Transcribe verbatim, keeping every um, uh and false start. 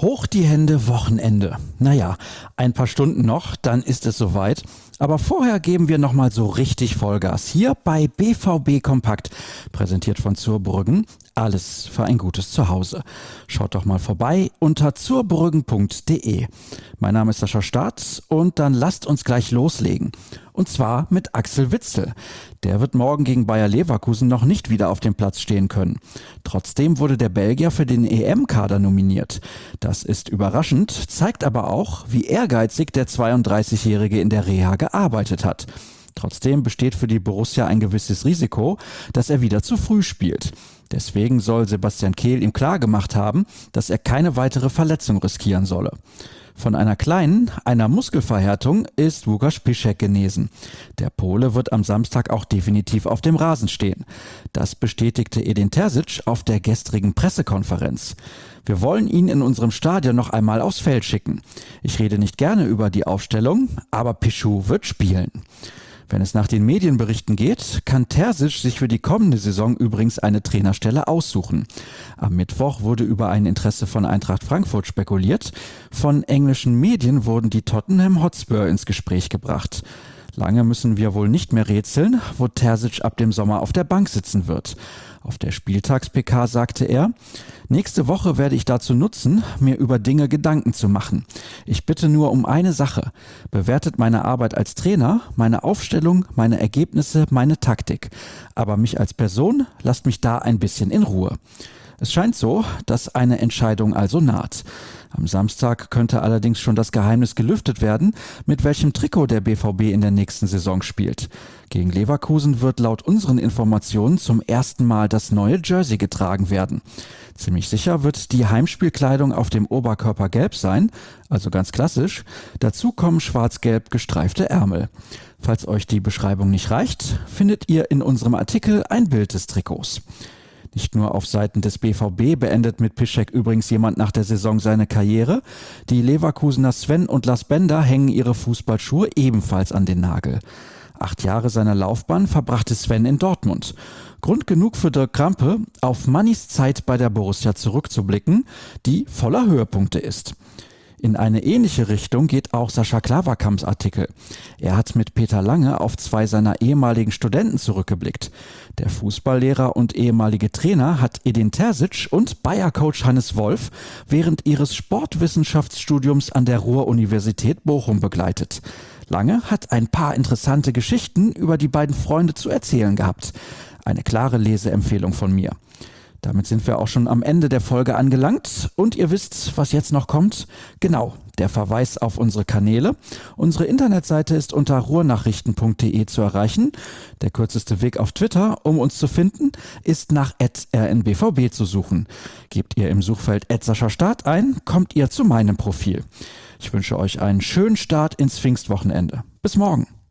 Hoch die Hände, Wochenende. Naja, ein paar Stunden noch, dann ist es soweit. Aber vorher geben wir nochmal so richtig Vollgas. Hier bei B V B Kompakt, präsentiert von Zurbrüggen. Alles für ein gutes Zuhause. Schaut doch mal vorbei unter zurbrüggen punkt de. Mein Name ist Sascha Staats und dann lasst uns gleich loslegen. Und zwar mit Axel Witsel. Der wird morgen gegen Bayer Leverkusen noch nicht wieder auf dem Platz stehen können. Trotzdem wurde der Belgier für den E M-Kader nominiert. Das ist überraschend, zeigt aber auch, wie ehrgeizig der zweiunddreißigjährige in der Reha gearbeitet hat. Trotzdem besteht für die Borussia ein gewisses Risiko, dass er wieder zu früh spielt. Deswegen soll Sebastian Kehl ihm klargemacht haben, dass er keine weitere Verletzung riskieren solle. Von einer kleinen, einer Muskelverhärtung ist Łukasz Piszczek genesen. Der Pole wird am Samstag auch definitiv auf dem Rasen stehen. Das bestätigte Edin Terzic auf der gestrigen Pressekonferenz. Wir wollen ihn in unserem Stadion noch einmal aufs Feld schicken. Ich rede nicht gerne über die Aufstellung, aber Pischu wird spielen. Wenn es nach den Medienberichten geht, kann Terzic sich für die kommende Saison übrigens eine Trainerstelle aussuchen. Am Mittwoch wurde über ein Interesse von Eintracht Frankfurt spekuliert. Von englischen Medien wurden die Tottenham Hotspur ins Gespräch gebracht. Lange müssen wir wohl nicht mehr rätseln, wo Terzic ab dem Sommer auf der Bank sitzen wird. Auf der Spieltags-P K sagte er: Nächste Woche werde ich dazu nutzen, mir über Dinge Gedanken zu machen. Ich bitte nur um eine Sache. Bewertet meine Arbeit als Trainer, meine Aufstellung, meine Ergebnisse, meine Taktik. Aber mich als Person lasst mich da ein bisschen in Ruhe. Es scheint so, dass eine Entscheidung also naht. Am Samstag könnte allerdings schon das Geheimnis gelüftet werden, mit welchem Trikot der B V B in der nächsten Saison spielt. Gegen Leverkusen wird laut unseren Informationen zum ersten Mal das neue Jersey getragen werden. Ziemlich sicher wird die Heimspielkleidung auf dem Oberkörper gelb sein, also ganz klassisch. Dazu kommen schwarz-gelb gestreifte Ärmel. Falls euch die Beschreibung nicht reicht, findet ihr in unserem Artikel ein Bild des Trikots. Nicht nur auf Seiten des B V B beendet mit Piszczek übrigens jemand nach der Saison seine Karriere. Die Leverkusener Sven und Lars Bender hängen ihre Fußballschuhe ebenfalls an den Nagel. Acht Jahre seiner Laufbahn verbrachte Sven in Dortmund. Grund genug für Dirk Krampe, auf Mannys Zeit bei der Borussia zurückzublicken, die voller Höhepunkte ist. In eine ähnliche Richtung geht auch Sascha Klaverkamps Artikel. Er hat mit Peter Lange auf zwei seiner ehemaligen Studenten zurückgeblickt. Der Fußballlehrer und ehemalige Trainer hat Edin Terzic und Bayer-Coach Hannes Wolf während ihres Sportwissenschaftsstudiums an der Ruhr-Universität Bochum begleitet. Lange hat ein paar interessante Geschichten über die beiden Freunde zu erzählen gehabt. Eine klare Leseempfehlung von mir. Damit sind wir auch schon am Ende der Folge angelangt und ihr wisst, was jetzt noch kommt. Genau, der Verweis auf unsere Kanäle. Unsere Internetseite ist unter ruhrnachrichten punkt de zu erreichen. Der kürzeste Weg auf Twitter, um uns zu finden, ist nach at r n b v b zu suchen. Gebt ihr im Suchfeld at Sascha Staat ein, kommt ihr zu meinem Profil. Ich wünsche euch einen schönen Start ins Pfingstwochenende. Bis morgen.